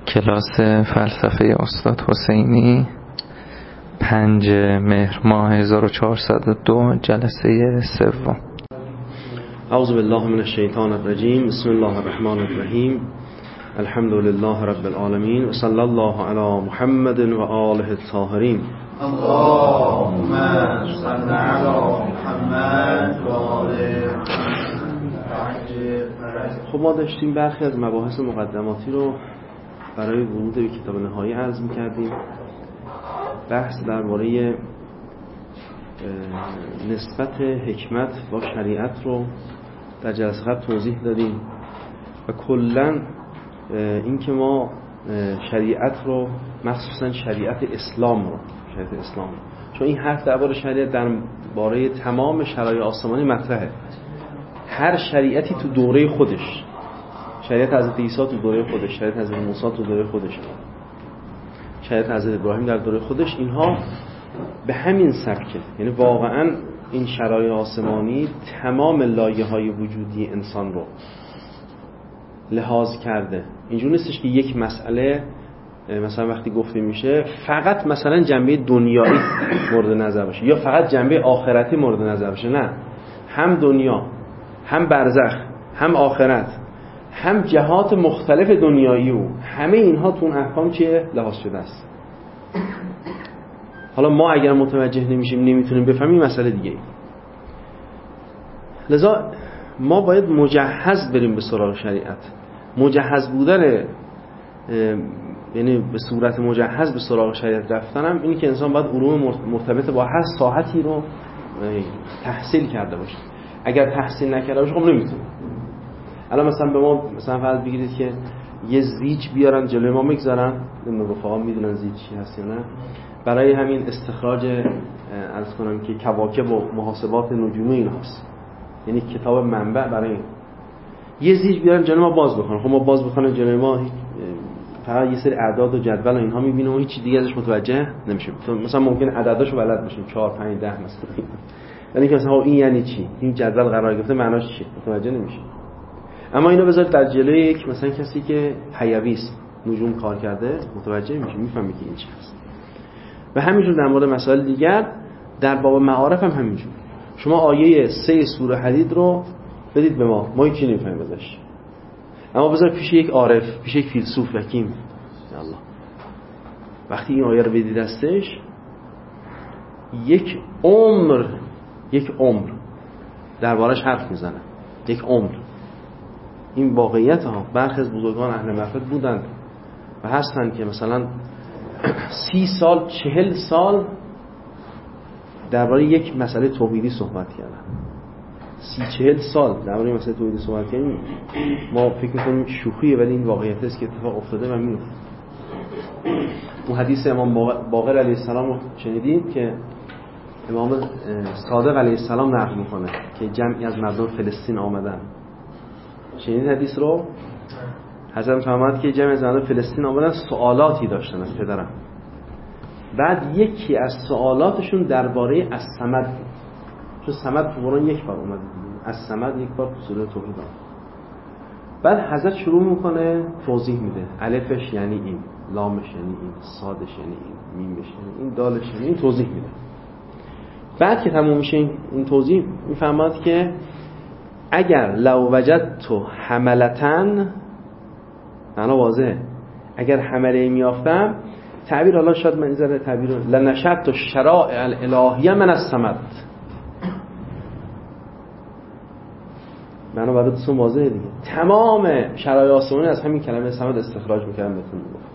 کلاس فلسفه استاد حسینی 5 مهر ماه 1402 جلسه سوم. اعوذ بالله من الشیطان الرجیم. بسم الله الرحمن الرحیم. الحمد لله رب العالمین و صلی الله علی محمد و آله الطاهرین. اللهم صل علی محمد و آله محمد. خب ما داشتیم برخی از مباحث مقدماتی رو برای ورود به کتاب نهایی عرض می‌کردیم. بحث درباره نسبت حکمت با شریعت رو در جلسه قبل توضیح دادیم و کلاً اینکه ما شریعت رو مخصوصاً شریعت اسلام رو چون این حرف درباره شریعت درباره تمام شرایع آسمانی مطرحه. هر شریعتی تو دوره خودش، شریعت حضرت عیسی تو دوره خودش، شریعت حضرت موسی تو دوره خودش، شریعت حضرت ابراهیم در دوره خودش، اینها به همین سبکه. یعنی واقعا این شرایع آسمانی تمام لایه‌های وجودی انسان رو لحاظ کرده. اینجور نیستش که یک مسئله مثلا وقتی گفته میشه فقط مثلا جنبه دنیایی مورد نظر باشه یا فقط جنبه آخرتی مورد نظر باشه. نه، هم دنیا، هم برزخ، هم آخرت، هم جهات مختلف دنیایی و همه اینها تو اون احکام چیه؟ لحاظ شده است. حالا ما اگر متوجه نمیشیم، نمیتونیم بفهمیم، مسئله دیگه ای. لذا ما باید مجهز بریم به سراغ شریعت. مجهز بودن یعنی به صورت مجهز به سراغ شریعت رفتن هم اینی که انسان باید علوم مرتبط با هر ساحتی رو تحصیل کرده باشه. اگر تحصیل نکرده باشه خب نمیتونه. الان مثلا به ما مثلا فرض بگیرید که یه زیج بیارن جلوی ما میگذارن، نمیدونم رفقا میدونن زیج چی هست یا نه، برای همین استخراج عرض کنم که کواکب و محاسبات نجومی این هست، یعنی کتاب منبع برای این. یه زیج بیارن جلوی ما باز بکنن، خب ما باز بکنن جلوی ما فقط یه سری اعداد و جدول و اینها میبینه و هیچ دیگه ازش متوجه نمیشه. مثلا ممکن عدداشو بلد باشیم 4 5 10 مثلا، یعنی که مثلا این یعنی چی، این جدول قرار گرفته معناش چیه، متوجه نمیشه. اما اینو بذارید در جلوی یک مثلا کسی که حیویست، نجوم کار کرده، متوجه میشه، میفهمه که این چی هست. و همینجور در مورد مسائل دیگر در باب معارف هم همینجور. شما آیه 3 سوره حدید رو بدید به ما هیچ چیزی نمیفهمیم ازش. اما بذار پیش یک عارف، پیش یک فیلسوف حکیم، الله، وقتی این آیه رو بدید دستش، یک عمر دربارش حرف میزنه. یک عمر. این واقعیت ها. برخی از بزرگان اهل معرفت بودند و هستند که مثلا 30 سال 40 سال درباره یک مسئله توحیدی صحبت کردن. 30-40 سال درباره مسئله توحیدی صحبت کردن. ما فکر می‌کنیم شوخیه، ولی این واقعیت است که اتفاق افتاده و میفته. اون حدیث امام باقر علیه السلام رو شنیدید که امام صادق علیه السلام نقل میکنه که جمعی از مردم فلسطین آمدن. شنیدید حدیث رو؟ حضرت فرمود که جمعی از مردم فلسطین آمدن، سوالاتی داشتن از پدرم. بعد یکی از سوالاتشون درباره الصمد بود. چون صمد تو قرآن یک بار اومده، الصمد یک بار تو سوره توحید اومده. بعد حضرت شروع میکنه توضیح میده. الفش یعنی این، لامش یعنی این، صادش یعنی این، میمش یعنی این، دالش یعنی این، توضیح میده. بعد که تموم میشه این توضیح، میفهمد که اگر لو وجدت حملتن، معنا واضحه، اگر حمله میافتم، تعبیر الله شاید من ذره تعبیر لنشأت الشرائع الالهیه من الصمد، معنا براتون واضحه دیگه. تمام شرایع آسمانی از همین کلمه صمد استخراج میکردم بهتون میگم.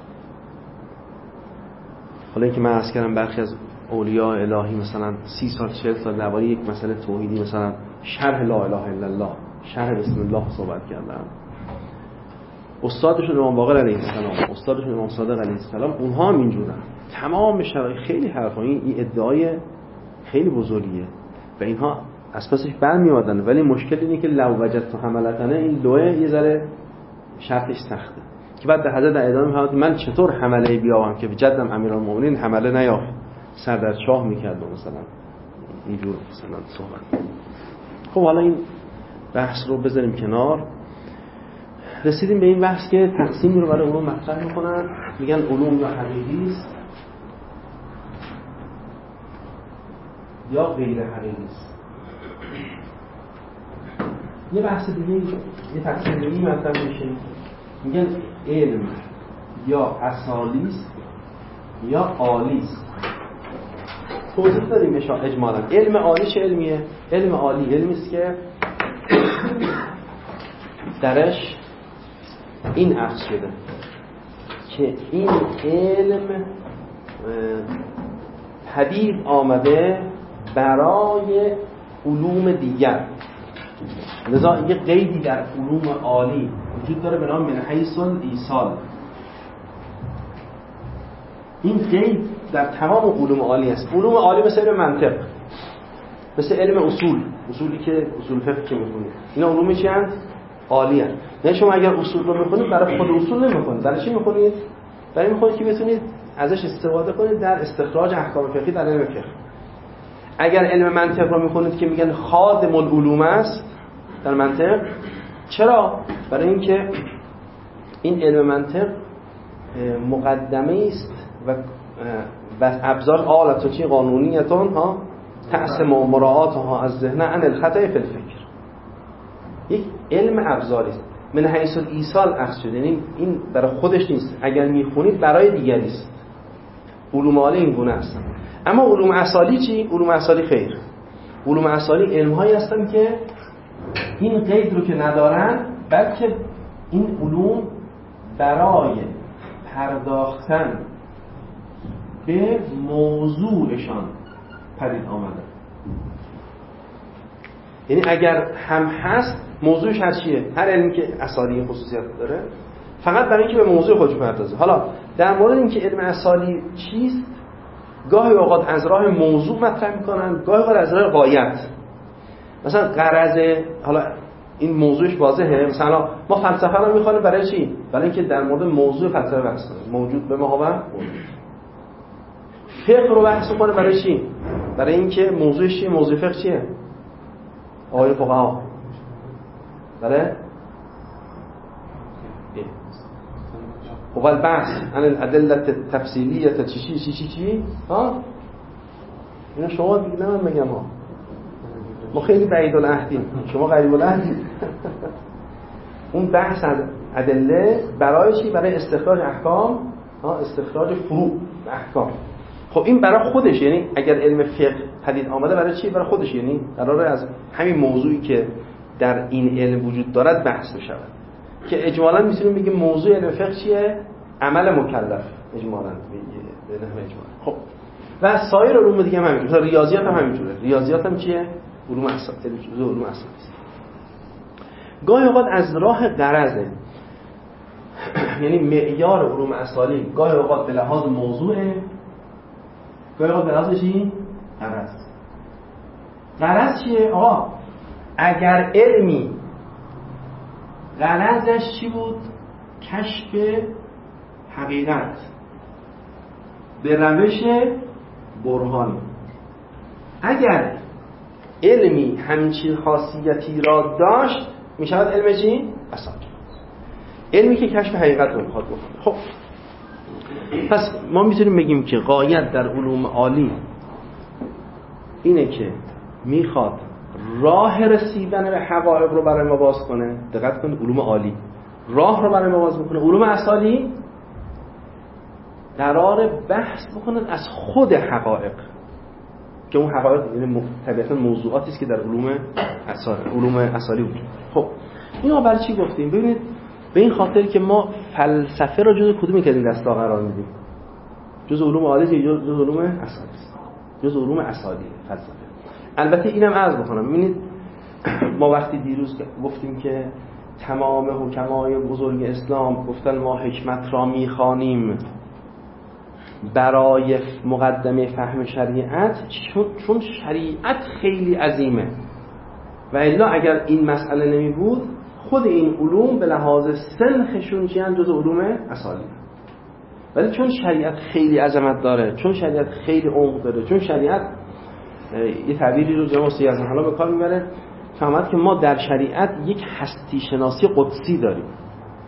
حالا اینکه من عرض کردم برخی از اولیاء الهی مثلا 30 سال 40 سال درباره یک مسئله توحیدی، مثلا شرح لا اله الا الله، شرح بسم الله صحبت کردن. استادشون امام باقر علیه السلام، استادشون امام صادق علیه السلام، اونها هم اینجورن. تمام شرایط، خیلی حرفا، این ادعای خیلی بزرگیه و اینها از پسش برمیادن. ولی مشکل اینه که لو وجدت حملتن، این لوه یه ذره شرطش سخته که بعد در حضرت ادامه می‌فرماد من چطور حمله بیاوم که جدم امیرالمومنین حمله نیافت، سر در چاه میکرد و مثلا اینجور مثلا صحبت. خب حالا این بحث رو بذاریم کنار. رسیدیم به این بحث که تقسیمی رو برای علوم مطرح میکنن، میگن علوم یا حقیقی است یا غیر حقیقی است. یه بحث دیگه، یه تقسیم دیگه مطرح میشه، میگن علم یا اصالی است یا عالی است. توضیح داریم اجمالا. علم عالی چه علمیه؟ علم عالی علمی است که درش این عکس شده که این علم پدید آمده برای علوم دیگر. لذا یه قیدی در علوم عالی وجود داره به نام من حیث الایصال. این قید در تمام علوم عالی است. علوم عالی مثل علم منطق، مثل علم اصولی که اصول فقه که می‌خونید، اینا علومی چی هستند؟ عالی هستند. یعنی شما اگر اصول رو می‌خونید برای خود اصول نمی‌خونید، برای چی می‌خونید؟ برای می‌خونید که بتونید ازش استفاده کنید در استخراج احکام فقهی در علم فقه. اگر علم منطق رو می‌خونید که میگن خادم العلوم است در منطق، چرا؟ برای اینکه این علم منطق مقدمه است و ابزار آلتوچی قانونیتون ها تأسم مراعاتها از ذهن عن الخطأ فی الفکر. یک علم ابزاری است. من حیث الایصال اخذ شده، یعنی این برای خودش نیست، اگر میخونید برای دیگری است. علوم عالی این گونه است. اما علوم اصالی چی؟ علوم اصالی خیر. علوم اصالی علم‌هایی هستن که این قید رو که ندارن، بلکه این علوم برای پرداختن به موضوعشان پدید آمده. یعنی اگر هم هست موضوعش هر چیه؟ هر علمی که اصالی خصوصیت داره فقط برای اینکه به موضوع خودش بپردازه. حالا در مورد اینکه علم اصالی چیست، گاهی اوقات از راه موضوع مطرح میکنن، گاهی اوقات از راه غایت. مثلا غرض، حالا این موضوعش واضحه، مثلا ما فلسفه رو میخوانیم برای چی؟ برای اینکه در مورد موضوع فلسفه بحث کنیم، موجود به ما فقه رو بحث کنه برای چی؟ برای اینکه موضوعش چیه؟ موضوع فقه چیه؟ آقای فقها. بله؟ خب البحث عن الادله التفصیلیه چی؟ ها؟ اینو شما دیگه من میگم ها. ما خیلی بعید العهدیم، شما قریب العهدید. اون بحث از ادله برای چی؟ برای استخراج احکام، استخراج فروع احکام. خب این برای خودش، یعنی اگر علم فقه پدید آمده برای چی؟ برای خودش، یعنی قراره از همین موضوعی که در این علم وجود دارد بحث بشه. که اجمالاً میتونیم بگیم موضوع علم فقه چیه؟ عمل مکلف. اجمالاً به نحو اجمالاً. خب و سایر علوم دیگه هم همینجوره. مثلا ریاضیات هم همینجوره. ریاضیات هم چیه؟ علوم اصالی، جزء علوم اصالی است. گاهی اوقات از راه غرضه، یعنی معیار علوم اصالی گاهی اوقات به لحاظ موضوعه، گاهی اوقات به لحاظ چی؟ غرض چیه؟ آقا اگر علمی غرضش چی بود؟ کشف حقیقت به روش برهانی. اگر علمی همچین خاصیتی را داشت می شود علم چی؟ اصالی. علمی که کشف حقیقت رو میخواد بکنه. خب پس ما میتونیم بگیم که غایت در علوم عالی اینه که میخواد راه رسیدن به حقایق رو برای ما باز کنه. دقت کنید، علوم عالی راه رو برای ما باز میکنه. علوم اصالی قرار بحث بکنن از خود حقایق، که اون حقایق یعنی طبیعتا موضوعاتی است که در علوم اصالی وجود. خب اینو برای چی گفتیم؟ ببینید، به این خاطر که ما فلسفه رو جزء کدومی که این دستا قرار میدیم؟ جزء علوم عالی یا جزء علوم اصالی است؟ جزء علوم اصالی فلسفه. البته اینم عرض بکنم، ببینید ما وقتی دیروز گفتیم که تمام حکمای بزرگ اسلام گفتن ما حکمت را میخوانیم برای مقدمه فهم شریعت، چون شریعت خیلی عظیمه و الا اگر این مسئله نمی بود خود این علوم به لحاظ سنخشون چیان جز علوم اصالی، ولی چون شریعت خیلی عظمت داره، چون شریعت خیلی عمق داره، چون شریعت یه تعبیری رو جناب سید اعظم حالا به کار میبره، فهمد که ما در شریعت یک هستی شناسی قدسی داریم.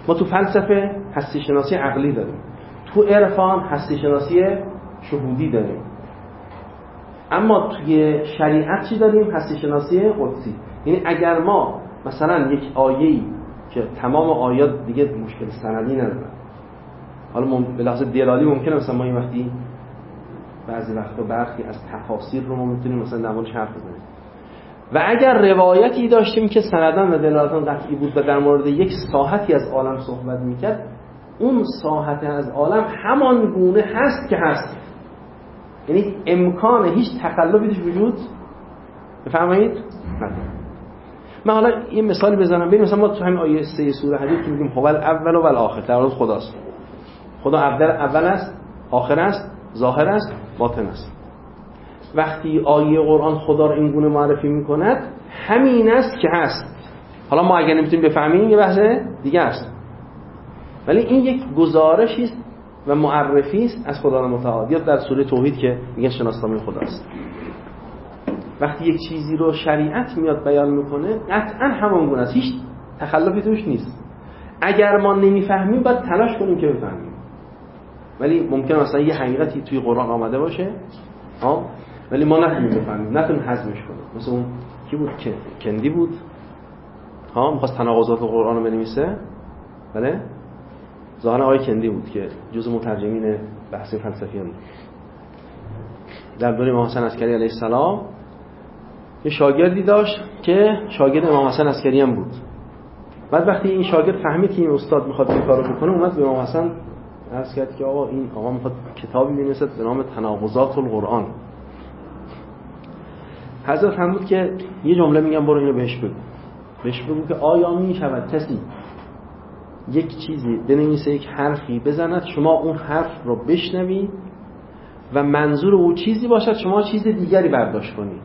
ما تو فلسفه هستی شناسی عقلی داریم، تو عرفان هستی شناسی شهودی داریم، اما توی شریعت چی داریم؟ هستی شناسی قدسی. یعنی اگر ما مثلا یک آیه‌ای که تمام آیات دیگه مشکل سندی ندارن، حالا به لحاظ دلالی ممکنه مثلا ما این وقتی بعضی وقتا برخی از تفاسیر رو ما میتونیم مثلا در موردش حرف بزنیم، و اگر روایتی داشتیم که سنداً و دلالتاً قطعی بود و در مورد یک ساحتی از عالم صحبت میکرد، اون ساحت از عالم همان گونه هست که هست، یعنی امکان هیچ تقلبی توش وجود بفرمایید نداره. من حالا یه مثالی بزنم. ببین مثلا ما تو همین آیه 3 سوره حدید که میگیم هو الاول و الاخر، در مورد خداست. خدا اول است، آخر است، ظاهر است، باطن است. وقتی آیه قرآن خدا رو این گونه معرفی میکند همین است که هست. حالا ما اگر نمیتونیم بفهمیم یه بحث دیگه است، ولی این یک گزارشی است و معرفی است از خدا متعال. یا در سوره توحید که میگه شناسنامه خداست. وقتی یک چیزی رو شریعت میاد بیان میکنه قطعا همان گونه است، هیچ تخلفی توش نیست. اگر ما نمیفهمیم باید تلاش کنیم که بفهمیم. ولی ممکنه مثلا یه حقیقتی توی قرآن آمده باشه ولی ما نتونیم بفهمیم، نتونیم هضمش کنیم. مثلا اون کی بود که کندی بود می‌خواست تناقضات قرآن رو بنویسه، بله ظاهرا آقای کندی بود که جزء مترجمین بحث فلسفیان بود. در دوره امام حسن عسکری علیه السلام یه شاگردی داشت که شاگرد امام حسن عسکری هم بود. بعد وقتی این شاگرد فهمید که این استاد میخواد این کارو بکنه، اومد به امام حسن عرض کرد که آقا این آقا میخواد کتابی بنویسه به نام تناقضات القرآن. حضرت فرمود که یه جمله میگم برو اینو بهش بگو که آیا میشود کسی یک چیزی بنویسه، یک حرفی بزند، شما اون حرف رو بشنوید و منظور او چیزی باشد، شما چیز دیگری برداشت کنید.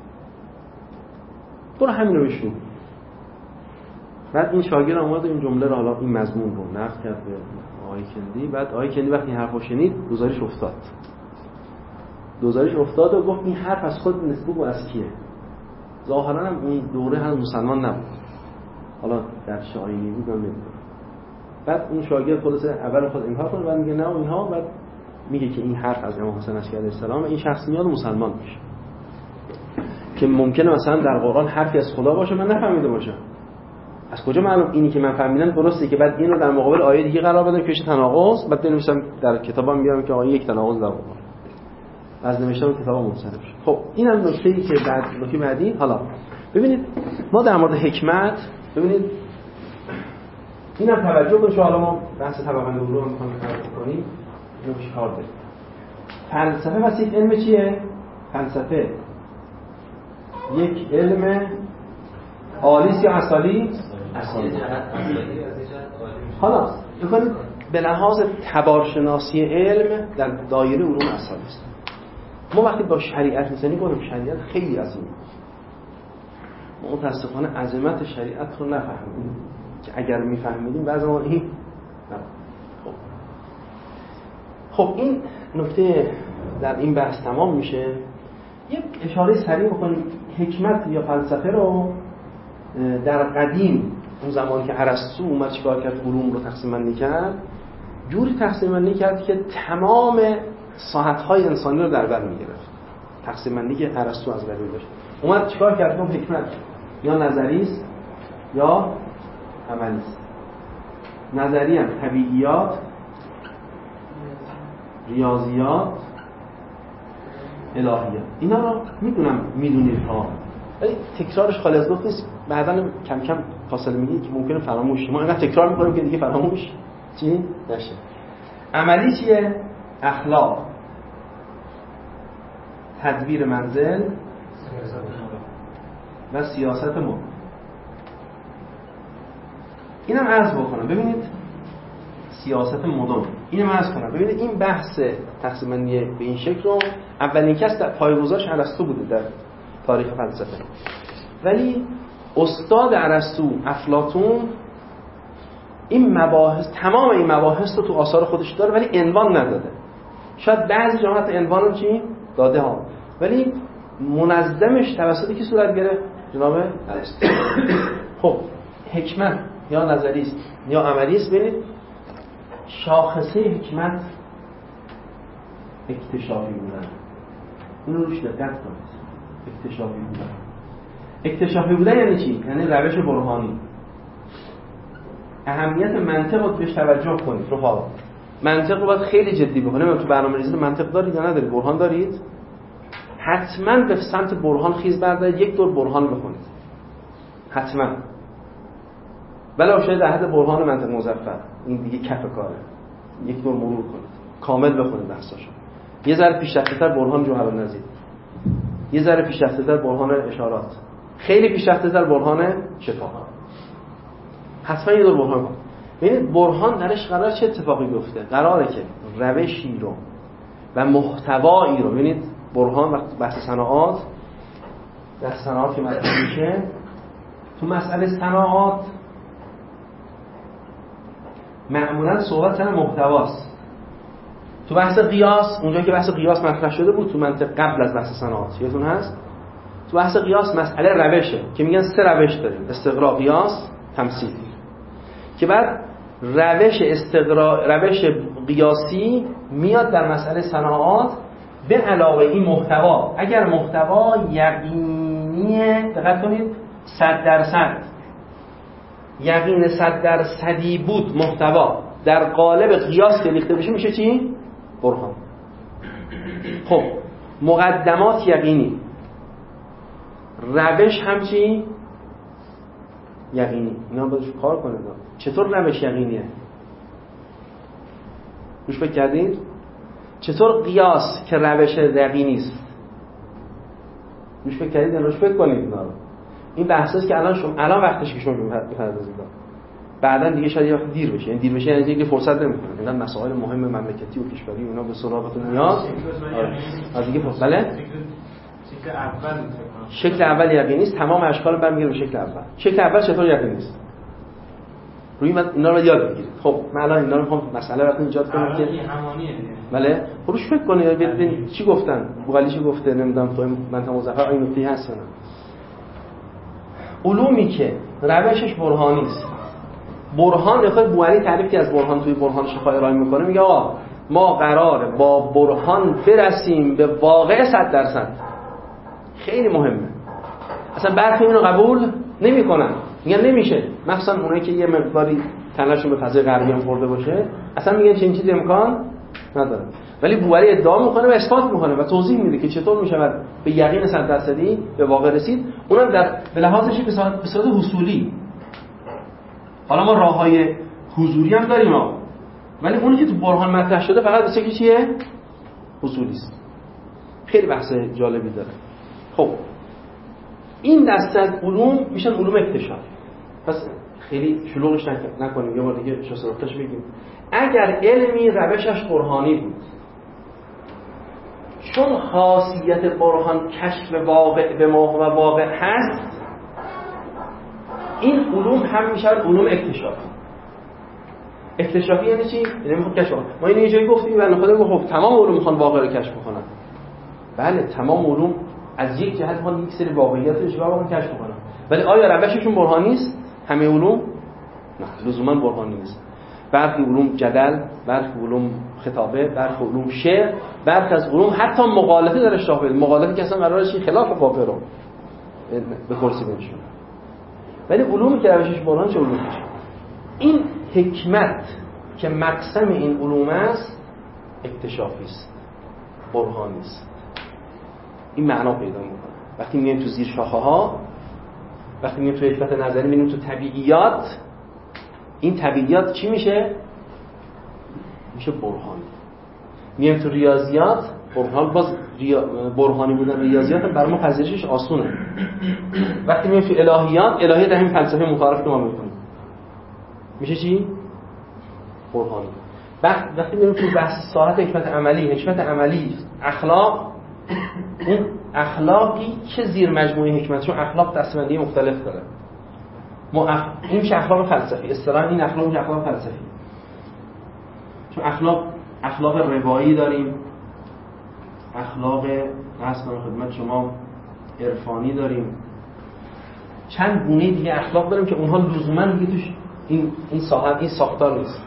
برو همین رو بهش بگو. بعد این شاگرد اومد این جمله رو، حالا این مضمون رو نقل کرد به آقای کندی. بعد آقای کندی وقتی این حرفو شنید دوزاریش افتاد و گفت این حرف از خود نسبت به از کیه؟ ظاهرا هم اون دوره هم مسلمان نبود، حالا در شایعی بود من نمیدونم. بعد اون شاگرد خودش اول خود انکار کنه، بعد میگه نه اینها، بعد میگه که این حرف از امام حسن عسکری علیه السلام، این شخص میاد مسلمان میشه. که ممکنه مثلا در قرآن حرفی از خدا باشه من نفهمیده باشم، از کجا معلوم اینی که من فهمیدم درسته که بعد اینو در مقابل آیه دیگه قرار بدم که تناقض، بعد بنویسم در کتابم میارم که آیه یک تناقض در قرآن، از نوشتم کتابم منصرف شد. خب اینم نکته‌ای که نکته بعدی. حالا ببینید ما در مورد حکمت، ببینید اینم توجه کنید، حالا ما بحث طبقه علوم رو می‌خوایم کنیم، اینو چه کار داریم. فلسفه واسه یک علم چیه؟ فلسفه یک علم عالیست یا اصالی؟ اصالی. حالا بکنید به لحاظ تبارشناسی علم در دایره علوم اصالی است. ما وقتی با شریعت میزنیم گفتم شریعت خیلی عظیمه، ما متاسفانه عظمت شریعت رو نفهمیدیم که اگر میفهمیدیم بعضی ما این خب این نکته در این بحث تمام میشه. یک اشاره سریع بکنیم. حکمت یا فلسفه رو در قدیم اون زمانی که ارسطو اومد چیکار کرد، علوم رو تقسیم بندی کرد، جوری تقسیم بندی کرد که تمام ساحت‌های انسانی رو در بر می‌گرفت. تقسیم بندی که ارسطو از قدیم داشت. اومد چیکار کرد؟ اون حکمت یا نظری است یا عملی است. نظری هم طبیعیات، ریاضیات، الهیات. اینا رو میدونید ها، ولی تکرارش خالی از لطف نیست. بعداً کم کم فاصله میگی که ممکنه فراموش شه. ما اینقدر تکرار میکنیم که دیگه فراموش چی نشه. عملی چیه؟ اخلاق، تدبیر منزل و سیاست ملک. اینم عرض بکنم. ببینید سیاست مدن، اینم عرض کنم. ببینید این بحث تقسیم بندی به این شکل رو اولین کس در پایه‌گذارش ارسطو بوده در تاریخ فلسفه، ولی استاد ارسطو افلاطون این مباحث، تمام این مباحث رو تو آثار خودش داره ولی عنوان نداده. شاید بعضی جاها حتی عنوان رو چی داده ها، ولی منظمش توسط کی صورت گرفت؟ جناب ارسطو. خب حکمت یا نظری است یا عملی است. ببینید شاخصه حکمت اکتشافی بودن. اینو روش دقت کنید. اکتشافی بودن. اکتشافی بودن یعنی چی؟ یعنی روش برهانی. اهمیت منطق رو بهش توجه کنید. رفقا منطق رو باید خیلی جدی بکنید. تو برنامه‌ریزی منطق دارید یا ندارید؟ برهان دارید؟ حتما به سمت برهان خیز بردارید. یک دور برهان بخونید. حتما. بله شاید در حد برهان منطق مظفر. این دیگه کف کاره. یک دور مرور کنید. کامل بخونید بحثاشو. یه ذره پیشرفته‌تر برهان جوهرالنظیر. یه ذره پیشرفته‌تر برهان اشارات. خیلی پیشرفته‌تر برهان شفا. حتما یه دور برهان کنید. ببینید برهان درش قرار چه اتفاقی بیفته؟ قراره که روشی رو و محتوایی رو، ببینید برهان وقتی بحث صناعات در صناعات که مطرح میشه، تو مسئله صناعات معمولا صحبت سر محتواست. تو بحث قیاس، اونجا که بحث قیاس مطرح شده بود تو منطق قبل از بحث صناعات، یادتون هست؟ تو بحث قیاس مسئله روشه که میگن 3 روش داریم: استقراء، قیاس، تمثیل. که بعد روش قیاسی میاد در مسئله صناعات به علاوه این محتوا. اگر محتوا یقینیه، دقت کنید 100% یقین 100% بود محتوا در قالب قیاس که ریخته بشه، میشه چی؟ برهان. خب مقدمات یقینی، روش هم چی؟ یقینی. اینا باید کار کنید. چطور روش یقینیه؟ روش فکر کردید؟ چطور قیاس که روش یقینی است؟ روش فکر کردید؟ روش فکر کنید. اینا رو این بحثاست که الان وقتش که شما بپردازید. بعداً دیگه شاید یه وقت دیر بشه. یعنی دیر بشه یعنی دیگه فرصت نمی‌کنه. اینا مسائل مهم مملکتی و کشوری اونا به سراغتون میاد. دیگه بله. شکل اول یقینی است. تمام اشکال برمیگره به شکل اول. شکل اول چطور یقینی است؟ روی من اینا رو یاد بگیرید. خب من الان اینا رو می‌خوام مسئله وقتی ایجاد کنم که بله روش فکر کنید. ببینید چی گفتن. بوغلی چی گفته، نمیدونم تو منطقه مظفر این نکته هست نه. علومی که روشش برهانی است. برهان بخواد بوغلی تعریف که از برهان توی برهان شفای ارائه میکنه، میگه آقا ما قراره با برهان برسیم به واقع 100%. خیلی مهمه. اصلا برخی اینو قبول نمیکنن، میگن نمیشه. مخصوصا اونایی که یه مقداری تنشون به فضای غربی هم خورده باشه، اصلا میگن چنین چیزی امکان نداره. ولی بوغلی ادعا میکنه و اثبات میکنه و توضیح میده که چطور میشه به یقین 100% به واقع رسید. اونم در به لحاظش به صورت حصولی. حالا ما راههای حضوری هم داریم ولی اونی که تو برهان مطرح شده فقط به شکلی چیه؟ حصولی است. خیلی بحث جالبی داره. خب این دسته از علوم میشن علوم اکتشاف. پس خیلی شلوغش نکنیم، یه بار دیگه شسراتش بگیم. اگر علمی روشش برهانی بود، چون خاصیت برهان کشف واقع به واقع هست، این علوم هم میشن علوم اکتشافی. اکتشافی یعنی چی؟ یعنی میخواد کشف کنه. ما اینو یه جایی گفتیم بنده خدا گفت تمام علوم میخوان واقع رو کشف کنن. بله تمام علوم از یک جهت میخوان یک سری واقعیات رو واقعا کشف کنن. ولی آیا روششون برهانی است؟ همه علوم نه، لزوما برهانی نیست. برخی علوم جدل، برخی علوم خطابه، برخی علوم شعر، برخی از علوم حتی مقالطه در اشتراک بده. مقالطه که اصلا قراره چی خلاف واقع رو به کرسی بنشونه. ولی علومی که روشش برهان چه علومی میشه؟ این حکمت که مقسم این علوم است اکتشافی است، برهانی است. این معنا پیدا میکنه. وقتی میایم تو زیر شاخه ها، وقتی میایم تو حکمت نظری، میایم تو طبیعیات، این طبیعیات چی میشه؟ میشه برهانی. میایم تو ریاضیات، برهانی بودن ریاضیات برای ما پذیرشش آسونه. وقتی میایم تو الهیات همین فلسفه متعارف که ما میکنیم میشه چی؟ برهانی. وقتی میایم تو بحث ساحت حکمت عملی، اخلاق، اون اخلاقی که زیر مجموعه حکمت، چون اخلاق دسته‌بندی مختلف داره. این میشه اخلاق فلسفی. اصطلاحاً این اخلاق میشه اخلاق فلسفی. چون اخلاق روایی داریم، اخلاق اصلا خدمت شما عرفانی داریم، چند گونه دیگه اخلاق داریم که اونها لزوما دیگه توش این ساحت، این ساختار نیست.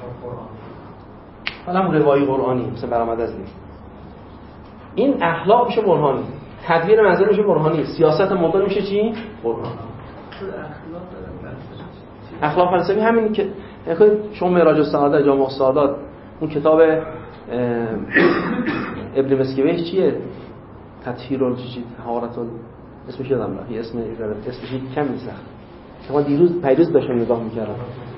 حالا هم روایی قرآنی مثل برآمد از این اخلاق میشه برهانی، تدبیر منزل میشه برهانی، سیاست مدل میشه چی؟ برهانی. اخلاق فلسفی همین که شما معراج السعادت جامع السعادات اون کتاب ابن مسکویه چیه؟ تطهیر الچی طهارت اسمش یادم رفت، اسمش کمی سخت. شما پیروز داشتم نگاه میکردم.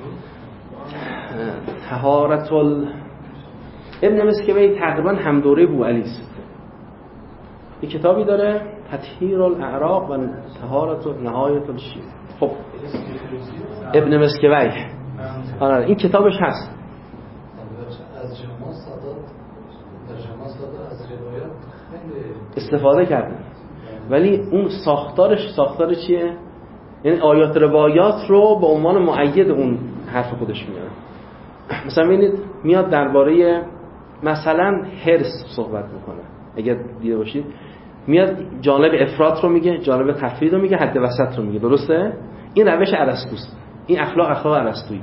طهارت ابن مسکویه تقریبا هم دوره بوعلی است. یک کتابی داره تطهیر الاعراق و طهارت نهایت الشیء. خب ابن مسکویه آره این کتابش هست. از جمع سادات از روایات خیلی استفاده کردن، ولی اون ساختار چیه؟ یعنی آیات روایات رو به عنوان مؤید اون حرف خودش میاره. مثلا ببینید میاد درباره مثلا حرص صحبت میکنه، اگر دیده باشید میاد جانب افراط رو میگه، جانب تفرید رو میگه، حد وسط رو میگه. درسته؟ این روش ارسطوست. این اخلاق ارسطویی.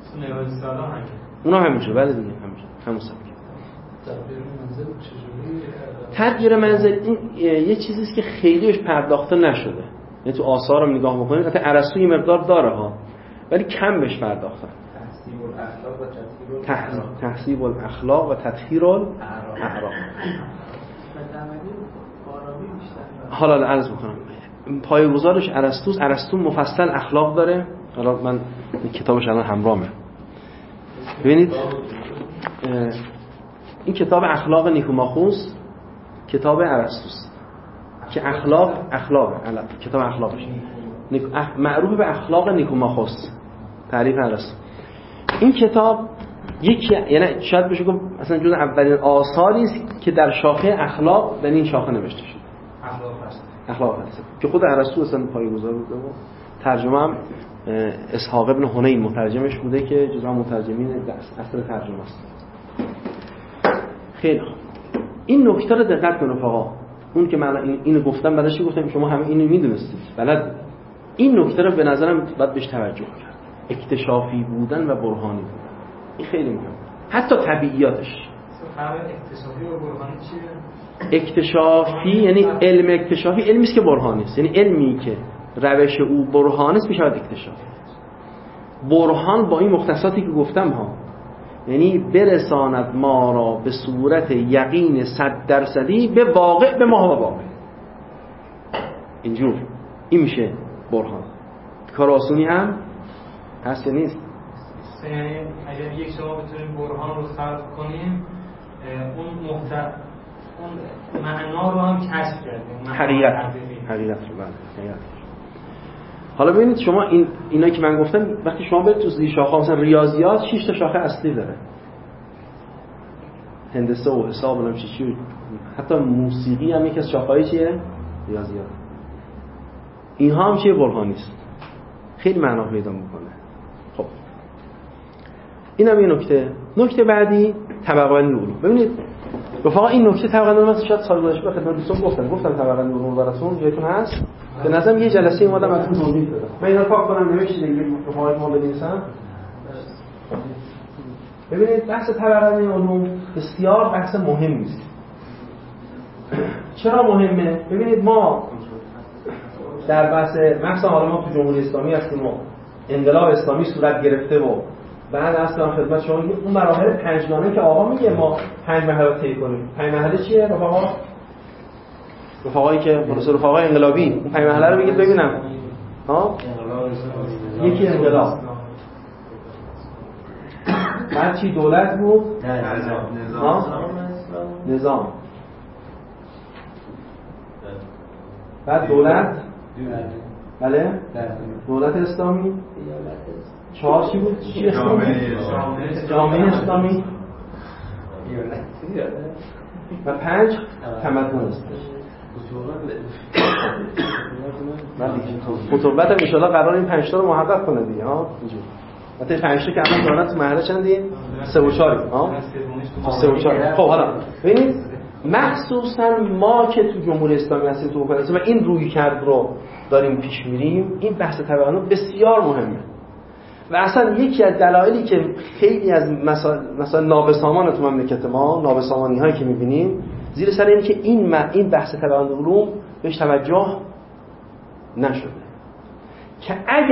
اونا همینجوره. بله دیگه همون سبک. تدبیر منزل این یه چیزی است که خیلی بهش پرداخته نشده. یعنی تو آثار رو نگاه بکنید البته ارسطو یه مقدار داره ها، ولی کم بهش پرداختن. تحصیب الاخلاق و تطهیر الاعراق. حالا عرض میکنم پایه‌گذارش ارسطوست. ارسطو مفصل اخلاق داره. حالا من کتابش الان همراهمه. ببینید این کتاب اخلاق نیکوماخوس کتاب ارسطوست که اخلاق کتاب اخلاقش معروف به اخلاق نیکوماخوس، تعریف ارسطو. این کتاب یعنی شاید بشه گفت اصلا جز اولین آثاری است که در شاخه اخلاق در این شاخه نوشته شده. اخلاق فلسفه که خود ارسطو اصلا پایه‌گذار بوده و ترجمه هم اسحاق ابن حنین مترجمش بوده که جزو مترجمین اصل ترجمه است. خیلی خوب. این نکته رو دقت کنید رفقا. اون که من اینو گفتم بعدش گفتم شما همه اینو میدونستید. بلد این نکته رو به نظرم باید بهش توجه کرد. اکتشافی بودن و برهانی بودن. این خیلی مهمه. حتی طبیعیاتش. فرق اکتشافی و برهانی چیه؟ اکتشافی یعنی علم اکتشافی، علمی است که برهانی است. یعنی علمی که روش او برهانی است میشه اکتشاف. برهان با این مختصاتی که گفتم ها، یعنی برساند ما را به صورت یقین 100% به واقع، به ما و واقع. اینجور این میشه برهان. کار آسونی هم هست یا نیست؟ یعنی اگر یک شما بتونیم برهان رو خلق کنیم اون اون معنا رو هم کشف کردیم. حقیقت رو حقیقت. حالا ببینید شما اینا که من گفتم وقتی شما برید تو زیر شاخه مثلا ریاضیات 6 تا شاخه اصلی داره. هندسه و حساب و چی حتی موسیقی هم یکی از شاخه‌های چیه؟ ریاضیات. اینها هم چیه؟ برهانی است. خیلی معنا پیدا میکنه. خب اینم یه نکته بعدی طبقه علوم. ببینید رفقا این نکته طبقه علوم مثلا شاید سال گذشته خدمت دوستان گفتم طبقه علوم براتون یادتون هست؟ به نظرم یه جلسه اومدم ازتون توضیح بدم. من اینا پاک کنم نوشته دیگه رفقای ما بنویسن. ببینید بحث طبقه علوم بسیار بحث مهمی است. چرا مهمه؟ ببینید ما در بحث مثلا حالا ما تو جمهوری اسلامی هستیم و انقلاب اسلامی صورت گرفته و بعد اصلا خدمت شما اون مراحل 5 گانه که آقا میگه ما 5 مرحله طی کنیم. 5 مرحله چیه رفقایی که رفقای انقلابی اون 5 مرحله رو بگید ببینم. ها یکی انقلاب، بعد چی؟ دولت بود؟ نظام، بعد دولت، بله دولت اسلامی، 4 چی بود؟ جامعه اسلامی و 5 تمدن اسلامی. خطوبت هم انشاءالله قرار این 5 تا رو محقق کنه دیگه ها اینجوری. البته 5 تا که الان دولت تو مرحله چندی؟ 3 و 4 ها 3 و 4. خب حالا ببینید مخصوصا ما که تو جمهوری اسلامی هستیم تو حکومت و این روی کرد رو داریم پیش میریم، این بحث طبقه بسیار مهمه. و اصلا یکی از دلایلی که خیلی از مثلا نابسامان تو مملکت ما، نابسامانی هایی که میبینیم زیر سر اینه که این بحث طبقاتی علوم بهش توجه نشده، که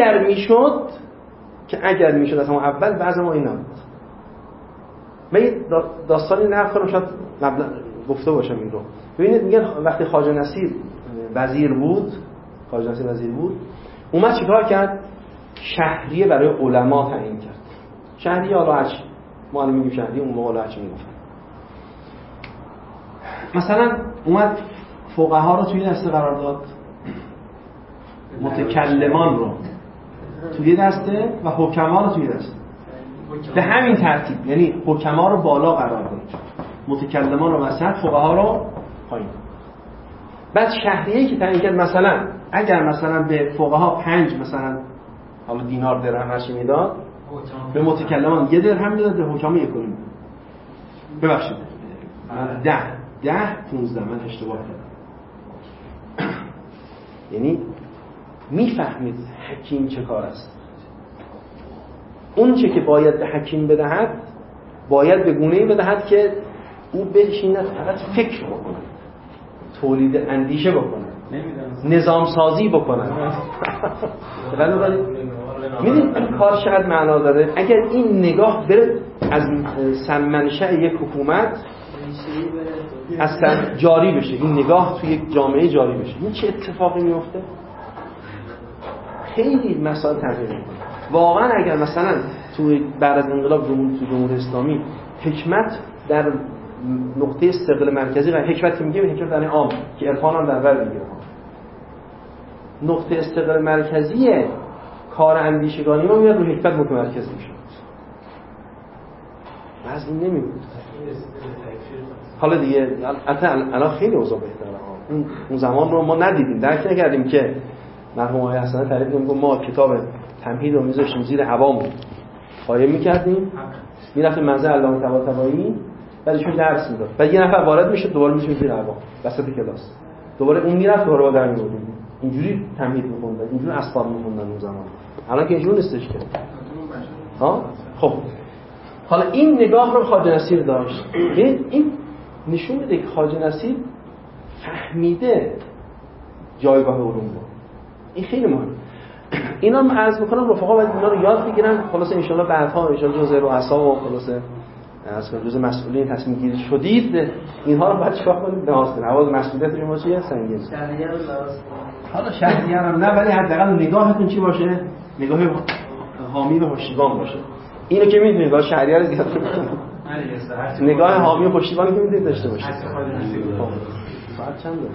اگر میشد از همون اول بعض ما این نبود. من یه داستانی نقل کنم، شاید گفته باشم این رو. ببینید میگن وقتی خواجه نصیر وزیر بود، اومد چیکار کرد؟ شهریه برای علما تعیین کرد. شهریه حالا هرچی ما الان میگیم شهریه، اون موقع هرچی میگفتن. مثلا اومد فقها رو توی دسته قرار داد، متکلمان رو توی دسته و حکما رو توی دسته. به همین ترتیب، یعنی حکما رو بالا قرار داد، متکلمان رو وسط، فقها رو پایین. بعد شهریه‌ای که تعیین کرد، مثلا اگر مثلا به فقها 5 مثلا حالا دینار درهم هرچی میداد، به متکلمان 1 درهم میداد، به حکما 1.5. ببخشید 15 من اشتباه کردم. یعنی میفهمید حکیم چه کار است. اون چه که باید به حکیم بدهد، باید به گونه‌ای بدهد که او بنشیند فقط فکر بکنه، تولید اندیشه بکنه، نظام سازی بکنه. میدونید این کار چقدر معنا داره؟ اگر این نگاه بره از منشأ یک حکومت اصلا جاری بشه، این نگاه توی یک جامعه جاری بشه، این چه اتفاقی میفته؟ خیلی مسائل تغییر میکنه. واقعا اگر مثلا توی بعد از انقلاب جمهوری اسلامی حکمت در نقطه استقلال مرکزی، و حکمت که میگیم حکمت یعنی عام که عرفان هم در بر میگیره، نقطه استقلال مرکزی کار اندیشگانی ما میاد رو حکمت متمرکز میشه. بعضی نمیگه. حالا دیگه الان خیلی اوضاع بهتره. اون زمان رو ما ندیدیم، درک نکردیم که مرحوم آقای حسن تعریف می‌کنه ما کتاب تمهید رو می‌ذاشتیم زیر عوام قایم می‌کردیم، می‌رفتیم منزل علامه طباطبایی، بعدشون درس می‌داد، بعد یه نفر وارد می‌شد دوباره می‌شد زیر عوام وسط کلاس، دوباره اون میرفت دوباره در می‌آوردیم. اینجوری تمهید می‌خوندن، اینجوری اسطار می‌خوندن اون زمان. الان که اینجوری نیستش که. خب حالا این نگاه رو خواجه نصیر داشت. ببین این نشون میده که خواجه نصیر فهمیده جایگاه علوم رو. این خیلی مهمه. اینا من عرض می‌کنم رفقا باید اینا رو یاد بگیرن. خلاص ان شاءالله بعدها ان شاءالله جزء رؤسا و خلاص از جزء مسئولین تصمیم گیری شدید، اینها رو باید چیکار کنید؟ لحاظ کنید. حواس مسئولیت شما چیه؟ سنگین. شهریه رو لحاظ حالا شهریه هم نه، ولی حداقل نگاهتون چی باشه؟ نگاه حامی و پشتیبان باشه. اینو که می‌دونید با شهریه رو زیاد نگاه حامی و پشتیبان که می‌دونید داشته باشید. ساعت چنده؟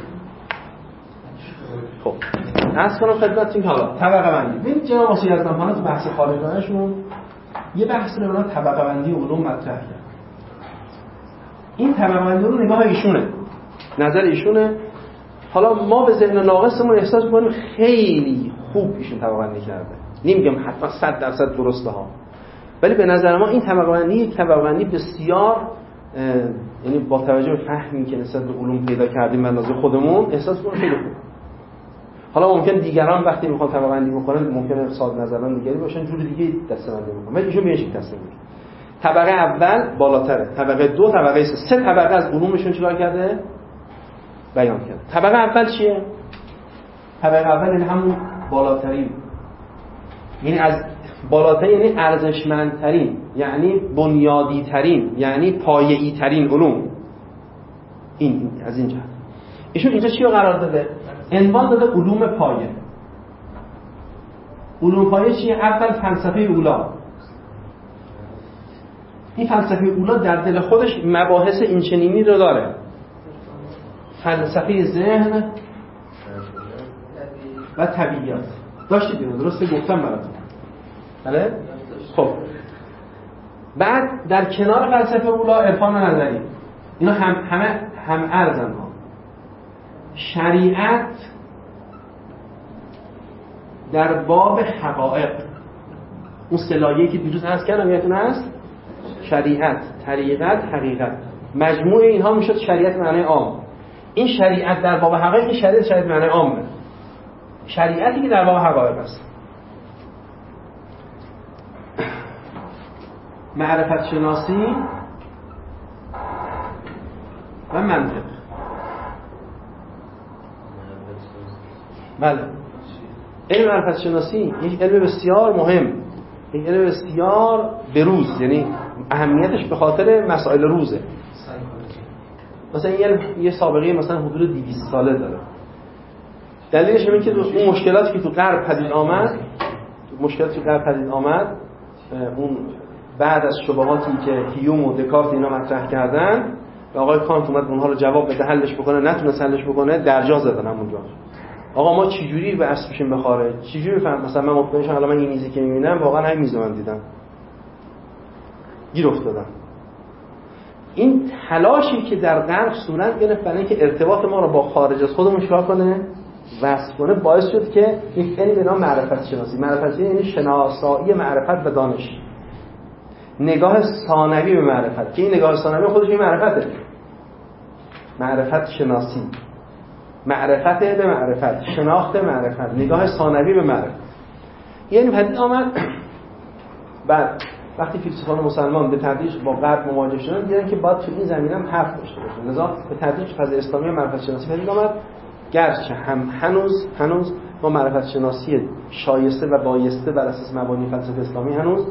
خب عرض کنم خدمتتون حالا طبقه بندی. ببینید جناب واسه یزدانخان تو بحث خارجانشون یه بحث رو به طبقه بندی علوم مطرح کرد. این طبقه بندی رو نگاه ایشونه، نظر ایشونه. حالا ما به ذهن ناقصمون احساس می‌کنیم خیلی خوب ایشون طبقه بندی کرده، نمیگم حتما 100% درسته ها، ولی به نظر ما این طبقه بندی یک طبقه بندی بسیار، یعنی با توجه به فهمی که نسبت به علوم پیدا کردیم اندازه خودمون احساس می‌کنیم خیلی خوب. حالا ممکن دیگران وقتی میخوان طبقه بندی بکنن ممکنه صاحب نظران دیگری باشن، جور دیگه دسته‌بندی بکنن، ولی ایشون به این شکل تصمیم میگیره. طبقه اول بالاتره، طبقه دو، طبقه سه طبقه از علومشون چیکار کرده؟ بیان کرده. طبقه اول چیه؟ طبقه اول یعنی همون بالاترین، یعنی از بالاتر یعنی ارزشمندترین، یعنی بنیادی ترین، یعنی پایه‌ای ترین علوم. این از اینجا ایشون اینجا چی رو قرار داده؟ عنوان داده علوم پایه. علوم پایه چیه؟ اول فلسفه اولا. این فلسفه اولا در دل خودش مباحث اینچنینی رو داره: فلسفه ذهن و طبیعیات. داشتید اینو درسته گفتم براتون؟ بله؟ خب بعد در کنار فلسفه اولا عرفان نظری. اینا هم ارزن ها. شریعت در باب حقایق، اون اصطلاحی که دیروز هست کردم یادتون هست؟ شریعت، طریقت، حقیقت، مجموع اینها میشد شریعت معنی عام. این شریعت در باب حقایق، این شریعت معنی عامه، شریعتی که در باب حقایق است. معرفت شناسی و منطق. بله، علم معرفت شناسی یک علم بسیار مهم، یک علم بسیار بروز، یعنی اهمیتش به خاطر مسائل روزه. مثلا این علم یه سابقه مثلا حدود 200 ساله داره. دلیلش اینه که اون مشکلاتی که تو غرب پدید آمد، اون بعد از شبهاتی که هیوم و دکارت اینا مطرح کردن و آقای کانت اومد اونها رو جواب بده، حلش بکنه، نتونست حلش بکنه، درجا زدن همونجا. آقا ما چجوری به اسب بشیم به خارج؟ چجوری بفهم؟ مثلا من مطمئن شدم الان من این میزی که میبینم واقعا همین میز من دیدم، گیر افتادم. این تلاشی که در غرب صورت گرفت برای اینکه ارتباط ما رو با خارج از خودمون چیکار کنه، وصل کنه، باعث شد که یک علمی به نام معرفت شناسی. معرفت یعنی شناسایی معرفت و دانش، نگاه ثانوی به معرفت، که این نگاه ثانوی خودش این معرفته. معرفت شناسی، معرفت به معرفت، شناخت معرفت، نگاه ثانوی به معرفت. یعنی پدید آمد بعد وقتی فیلسوفان مسلمان به تدریج با غرب مواجه شدن، دیدن که باید تو این زمینه هم حرف داشته باشن. لذا به تدریج فضای اسلامی معرفت شناسی پدید آمد، گرچه هنوز ما معرفت شناسی شایسته و بایسته بر اساس مبانی فلسفه اسلامی هنوز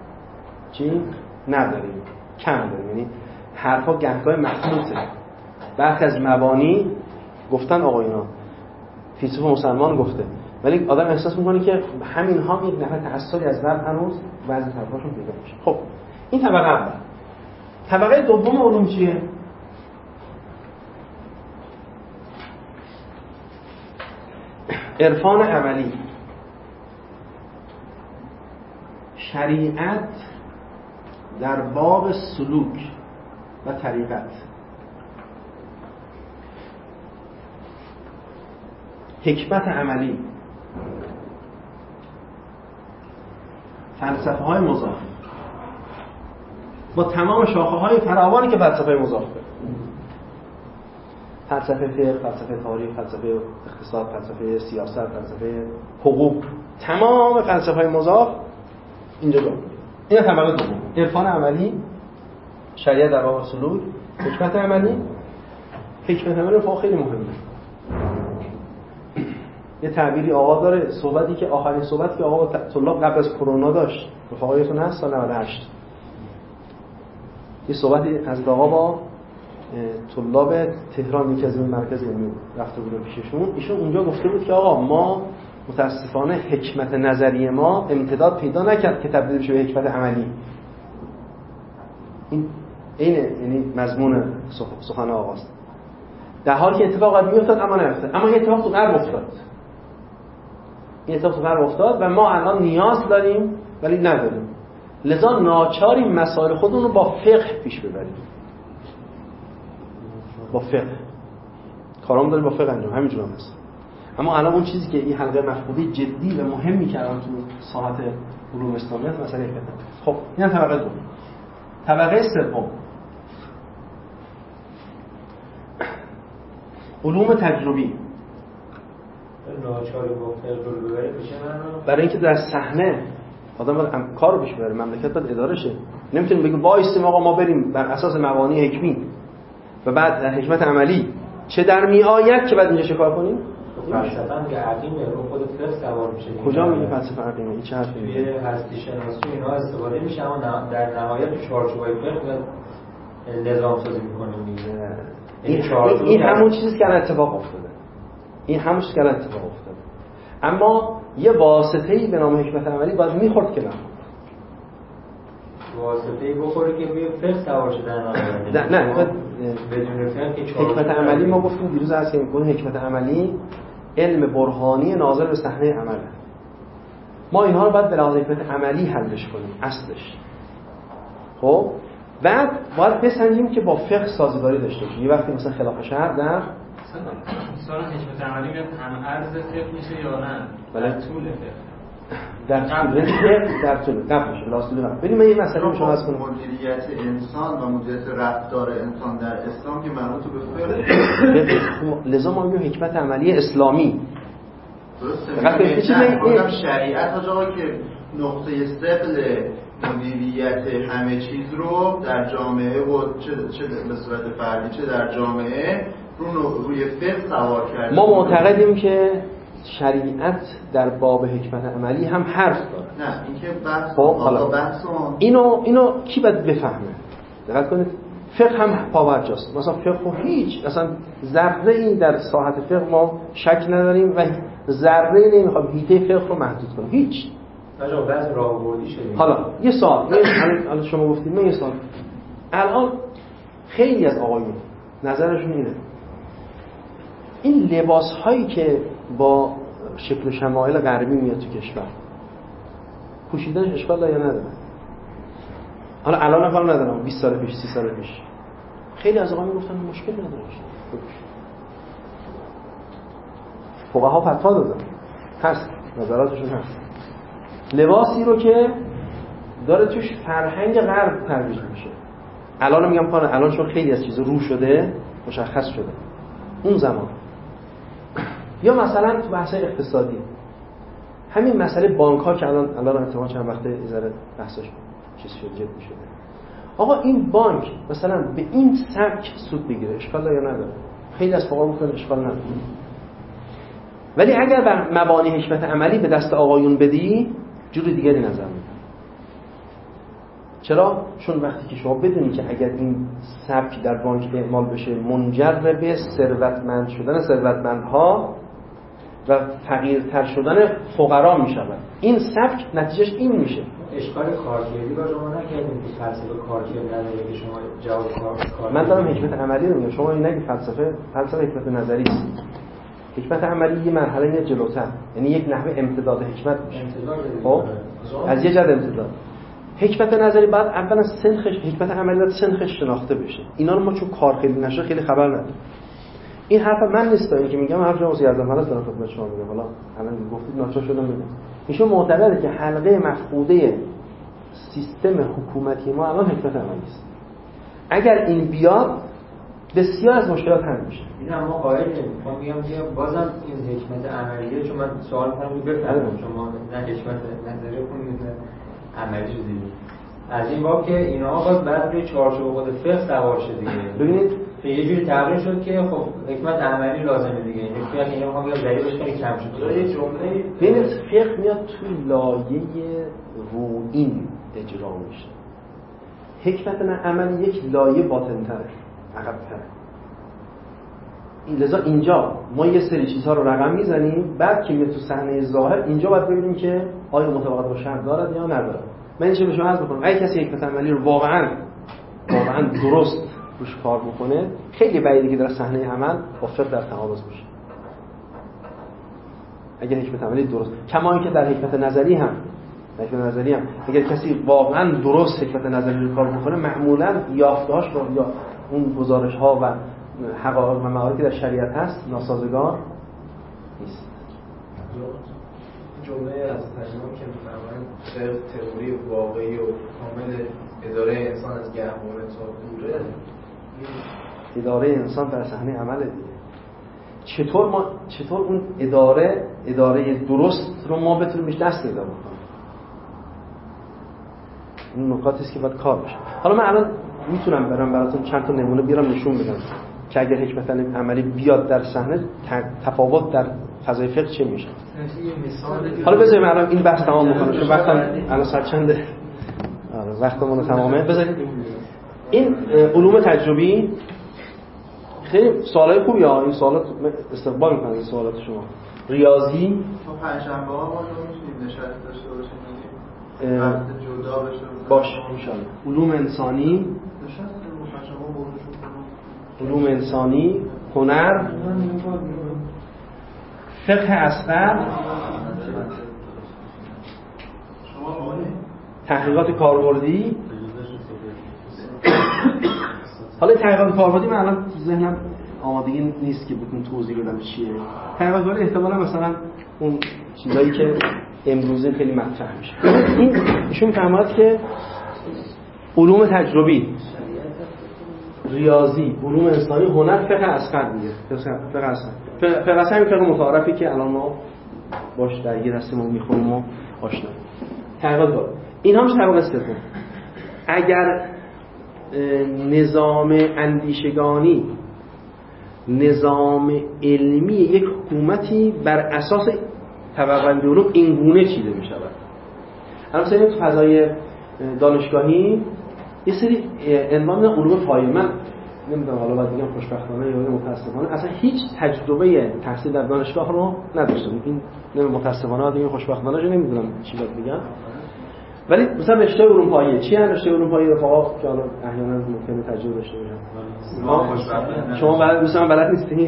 نداریم، کم داریم. یعنی حرفا گهگاه مخلوطه. برخی از مبانی گفتن آقایونا، فیلسوف مسلمان گفته، ولی آدم احساس میکنه که همین ها یک نفر تأثیری از غرب هنوز بعضی طرفاشون پیدا میشه. خب این طبقه اول. طبقه دوم علوم چیه؟ عرفان عملی، شریعت در باب سلوک و طریقت، حکمت عملی، فلسفه های مضاف با تمام شاخه های فراوانی که فلسفه مضاف داره. فلسفه فقه، فلسفه تاریخ، فلسفه اقتصاد، فلسفه سیاست، فلسفه حقوق، تمام فلسفه های مضاف اینجا جا میگیره. این طبقه دوم، عرفان عملی، شریعت در باب سلوک، حکمت عملی. حکمت عملی فوق خیلی مهمه. یه تعبیری آقا داره، صحبتی که آخرین صحبتی که آقا با طلاب قبل از کرونا داشت، رفقایتون هست، سال 98 یه صحبتی از آقا با طلاب تهران، یکی از این مرکز علمی رفته بود پیششون. ایشون اونجا گفته بود که آقا ما متاسفانه حکمت نظری ما امتداد پیدا نکرد که تبدیل بشه به حکمت عملی. این یعنی مضمون سخن آقاست. در حالی که اتفاق قد میافتاد اما نیفتاد. اما این اتفاق تو غرب افتاد. این اتفاق تو غرب افتاد و ما الان نیاز داریم ولی نداریم. لذا ناچاریم مسائل خودمون رو با فقه پیش ببریم. با فقه کارام داریم، با فقه انجام همینجور هم هست. اما الان اون چیزی که این حلقه مفقودی جدی و مهمی که الان تو ساحت علوم اسلامی هست مسئله حکمت. خب این طبقه دوم. طبقه سوم علوم تجربی. ناچاری با فقه رو ببره میشه برای اینکه در صحنه آدم باید کار رو پیش ببره، مملکت باید اداره شه. نمیتونیم بگیم وایسیم آقا ما بریم بر اساس مبانی حکمی و بعد در حکمت عملی چه در می آید که بعد اینجا چیکار کنیم؟ فلسفه هم که عقیمه رو خود فقه سوار میشه. کجا میگه فلسفه عقیمه؟ این چه حرفی میگه؟ توی هستی شناسی اینا استفاده میشه، اما در نهایت تو چارچوبای فقه نظام سازی میکنیم دیگه. این همون چیزی که الان اتفاق افتاده. این همون چیزی که الان اتفاق افتاده. اما یه واسطه‌ای به نام حکمت عملی باید میخورد که واسطه‌ای بخوره که روی فقه سوار شه در نهایت. نه بدون فقه که حکمت عملی ما گفتیم دیروز هست که میگن حکمت عملی علم برهانی ناظر به صحنه عمله. ما اینها رو باید به لحاظ حکمت عملی حلش کنیم اصلش. خب بعد باید بسنجیم که با فقه سازگاری داشته باشه. یه وقتی مثلا خلاف شرع در مثلا حکمت عملی میاد هم عرض فقه میشه یا نه؟ بله طول فقه در طول قبلش لاستولی قبل. ببین من یه مسئله میشم از کنم مدیریت انسان و مدیریت رفتار انسان در اسلام که مربوط به فقه. لذا ما میگیم حکمت عملی اسلامی. درسته. فقط چیزی شریعت آقا که نقطه ثقل مدیریت همه چیز رو در جامعه و چه به صورت فردی چه در جامعه روی فقه سوار کرده. ما معتقدیم که شریعت در باب حکمت عملی هم حرف داره. نه اینکه بحث اینو کی باید بفهمه؟ دقت کنید، فقه هم پاورجاست. مثلا فقه هیچ اصلا ذره ای در ساحت فقه ما شک نداریم و ذره ای نمیخوام هیته فقه رو محدود کنیم. هیچ آجا بعضی راهبردی شده. حالا یه سوال، الان شما گفتید، من یه سوال. الان خیلی از آقایون نظرشون اینه این لباس هایی که با شکل و شمایل غربی میاد تو کشور پوشیدنش اشکال داره یا نداره؟ حالا الان کار ندارم، 20 سال پیش 30 سال پیش خیلی از آقایون گفتن مشکل نداره. فقها فتوا دادن، هست نظراتشون هست. لباسی رو که داره توش فرهنگ غرب ترویج میشه، الان میگم کار الان چون خیلی از چیزا رو شده مشخص شده اون زمان. یا مثلا تو بحث اقتصادی همین مسئله بانک ها که الان احتمال چند وقته یه ذره بحثش چیز شد، جدی شده. آقا این بانک مثلا به این سبک سود بگیره اشکال داره یا نداره؟ خیلی از فقها گفتن اشکال نداره. ولی اگر بر مبانی حکمت عملی به دست آقایون بدی جور دیگری نظر میدن. چرا؟ چون وقتی که شما بدونی که اگر این سبک در بانک اعمال بشه منجر به ثروتمند شدن ثروتمندها و فقیرتر شدن فقرا میشود، این سبک نتیجهش این میشه. اشکال کارکردی با شما نکردیم که فلسفه کارکرد نداره که شما جواب کار. من دارم حکمت عملی رو میگم، شما این نگید فلسفه حکمت نظری است. حکمت عملی یه مرحله میاد جلوتر، یعنی یک نحوه امتداد حکمت میشه. خب از یه جد امتداد. حکمت نظری بعد اولا سنخش، حکمت عملی باید سنخش شناخته بشه. اینا رو ما چون کار خیلی نشه خیلی خبر نداریم. این حرف من نیست، این که میگم حرف جناب یزدان فراز دارم خدمت شما میگم. حالا الان گفتید ناچار شدم میگم. ایشون معتقده که حلقه مفقوده سیستم حکومتی ما الان حکمت عملی است. اگر این بیاد بسیار از مشکلات حل میشه. این هم ما قائلیم. ما میگم که بازم این حکمت عملیه، چون من سوال کنم بفهمم شما نه حکمت نظری خوندید نه عملی دیدید. از این باب که اینا باز بعد روی چارچوب فقه سوار شد دیگه. ببینید یه جوری تغییر شد که خب حکمت عملی لازمه دیگه. یعنی فقه اینا میخوام بگم ذریبش خیلی کم شد. یه جمله ببینید فقه میاد توی لایه روئین اجرا میشه. حکمت عملی یک لایه باطن‌تره، عقب‌تره. لذا اینجا ما یه سری چیزها رو رقم میزنیم، بعد که میاد تو صحنه ظاهر اینجا باید ببینیم که آیا مطابقت با شرع دارد یا ندارد. من این چه به شما عرض می‌کنم، اگه کسی حکمت عملی رو واقعا درست روش کار بکنه، خیلی بعیده که در صحنه عمل با فقه در تعارض باشه. اگر حکمت عملی درست، کما اینکه در حکمت نظری هم اگر کسی واقعا درست حکمت نظری رو کار بکنه، معمولا یافته‌هاش یا اون گزارش‌ها و حقایق و معارفی در شریعت هست ناسازگار نیست. جمله از تجربه که می‌فرمایید تئوری واقعی و کامل اداره انسان از گهواره تا دوره، اداره انسان در صحنه عمل دیگه. چطور اون اداره درست رو ما بتونیم بهش دست پیدا بکنیم؟ این نکاتی است که باید کار بشه. حالا من الان میتونم براتون چند تا نمونه بیارم نشون بدم که اگر حکمت عملی بیاد در صحنه تفاوت در فضای فقه چه میشه. حالا بذاریم الان این بحث تمام بکنم چون وقتم الان ساعت چنده، وقتمون تمامه. بذارید این علوم تجربی خیلی سوالای خوبی ها، این سوالات استقبال میکنم این سوالات شما. ریاضی تو پنجشنبه ها ما میتونیم نشست داشته باشیم، وقت جدا بشه باشه ان شاء الله. علوم انسانی، علوم انسانی، هنر، فقه اصغر، تحقیقات کاربردی. حالا تحقیقات کاربردی من الان تو ذهنم آمادگی نیست که بتونم توضیح بدم چیه. تحقیقات کاربردی احتمالاً مثلا اون چیزایی که امروزه خیلی مطرح میشه. این ایشون فهمید که علوم تجربی، ریاضی، علوم انسانی، هنر، فقه اصغر دیگه. فقه اصغر همین فقه متعارفی که الان ما باش درگیر هستیم و میخونیم و آشنا. تحقیقات کار. اینها میشه طبقه سوم. اگر نظام اندیشگانی، نظام علمی یک حکومتی بر اساس طبقه بندی علوم اینگونه چیده می شود. الان مثلا تو فضای دانشگاهی یه سری عنوان علوم پایه، من نمیدونم حالا باید بگم خوشبختانه یا متاسفانه اصلا هیچ تجربه تحصیل در دانشگاه رو نداشتم. این نمیدونم متاسفانه یا خوشبختانه رو نمیدونم چی باید بگم. ولی مثلا رشته علوم پایه چی هست؟ رشته علوم پایه رفقا که حالا احیانا ممکنه تجربه داشته باشن. شما بلد مثلا بلد نیستید؟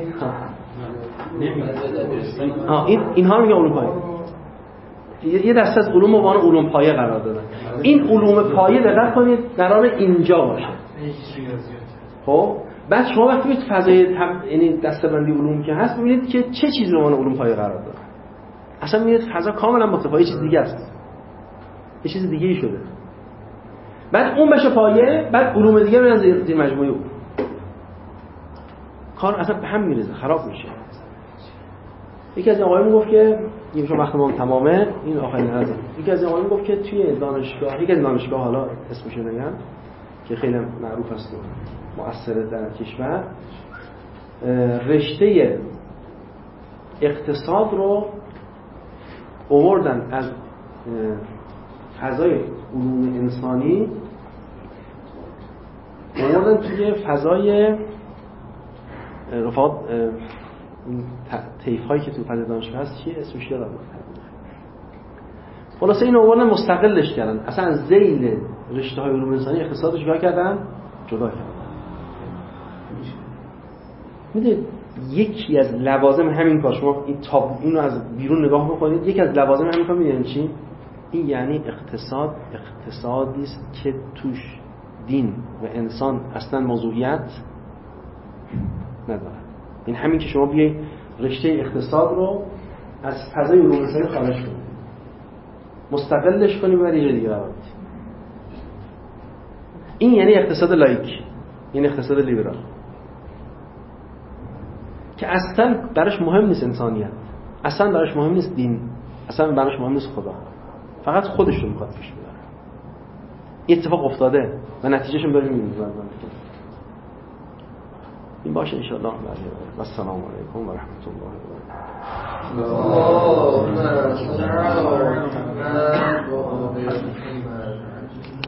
اینها میگه علوم پایه. یه دسته از علوم رو علوم پایه قرار دادن. این علوم پایه دقت کنید قرار اینجا باشه. خب بعد شما وقتی تو فضای یعنی دسته‌بندی علوم که هست می‌بینید که چه چیزی رو علوم پایه قرار دادن. اصلا می‌بینید فضا کاملا متفاوت، چیز دیگه است. یه چیز دیگه ای شده. بعد اون بشه پایه، بعد علوم دیگه میاد زیر مجموعه اون. کار اصلا به هم میریزه، خراب میشه. یکی از آقایون گفت که یه وقت ما تمامه این آخرین حرفه. یکی از آقایون گفت که توی دانشگاه، یکی از دانشگاه حالا اسمش رو نگم که خیلی معروف است و مؤثر در کشور، رشته اقتصاد رو آوردن از فضای علوم انسانی آوردن توی فضای رفاقات طیف‌هایی که تو فضای دانشگاه هست. چیه اسمش یادم رفت. خلاصه این آوردن مستقلش کردن، اصلا از ذیل رشته‌های علوم انسانی اقتصادش جدا کردن. میدونید یکی از لوازم همین کار، شما این اینو از بیرون نگاه بکنید، یکی از لوازم همین کار میدونید چی؟ این یعنی اقتصادی است که توش دین و انسان اصلا موضوعیت نداره. این همین که شما بیای رشته اقتصاد رو از فضای علوم انسانی خارج کنید، مستقلش کنید و برای یه دیگه قرار بدید. این یعنی اقتصاد لایک، این اقتصاد لیبرال که اصلا براش مهم نیست انسانیت، اصلا براش مهم نیست دین، اصلا براش مهم نیست خدا، فقط خودش رو میخواد پیش ببره. این اتفاق افتاده و نتیجهش رو داریم میبینید. این باشه ان شاء الله. و السلام علیکم و رحمت الله و برکاته.